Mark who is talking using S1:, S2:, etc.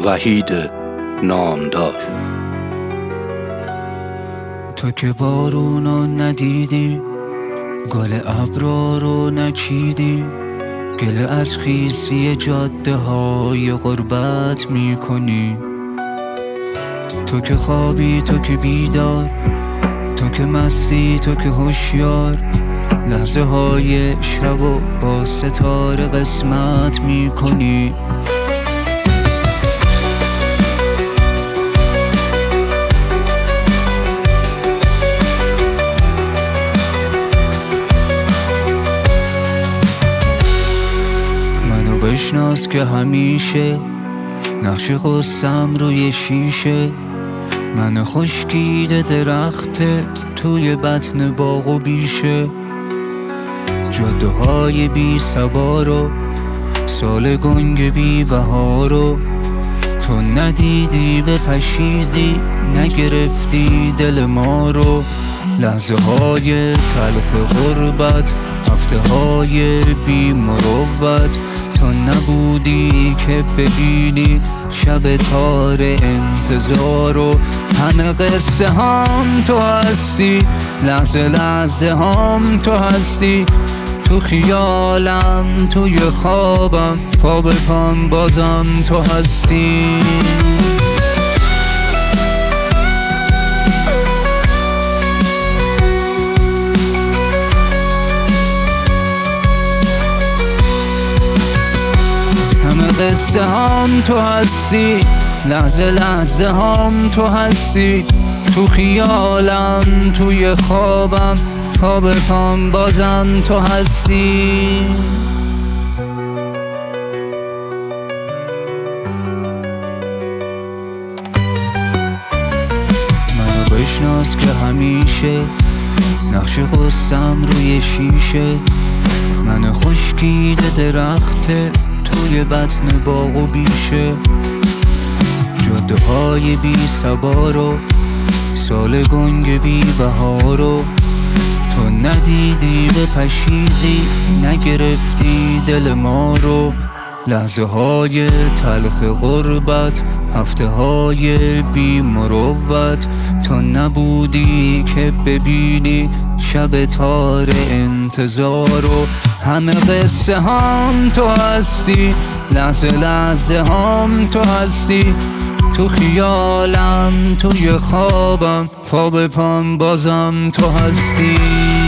S1: وحید نامدار.
S2: تو که بارونو ندیدی، گل ابرا رو نچیدی، گله از خیسی جاده های غربت میکنی. تو که خوابی، تو که بیدار، تو که مستی، تو که هوشیار، لحظه های شب و با ستاره قسمت میکنی. منو بشناس که همیشه نقش قصم روی شیشه، من خشکیده درخت توی بطن باغ و بیشه. جاده های بی سوارو، سال گنگ بی بهارو، تو ندیدی به پشیزی، نگرفتی دل ما رو. لحظه های تلخ غربت، هفته های بی مروت، تو نبودی که ببینی شب تار انتظارو. همه قصه هم تو هستی، لحظه لحظه هم تو هستی، تو خیالم، توی خوابم، پا به پام بازم تو هستی. قصه هم تو هستی، لحظه لحظه هم تو هستی، تو خیالم، توی خوابم، پا به پام بازم تو هستی. منو بشناس که همیشه نقش قصم روی شیشه، من خشکیده درخت توی بطن باغ و بیشه. جاده های بی سوارو، سال گنگ بی بهارو، تو ندیدی به پشیزی، نگرفتی دل ما رو. لحظه های تلخ غربت، هفته های بی مروت، تو نبودی که ببینی شب تار انتظارو. همه قصه هم تو هستی، لحظه لحظه هم تو هستی، تو خیالم، توی خوابم، پا به پام بازم تو هستی.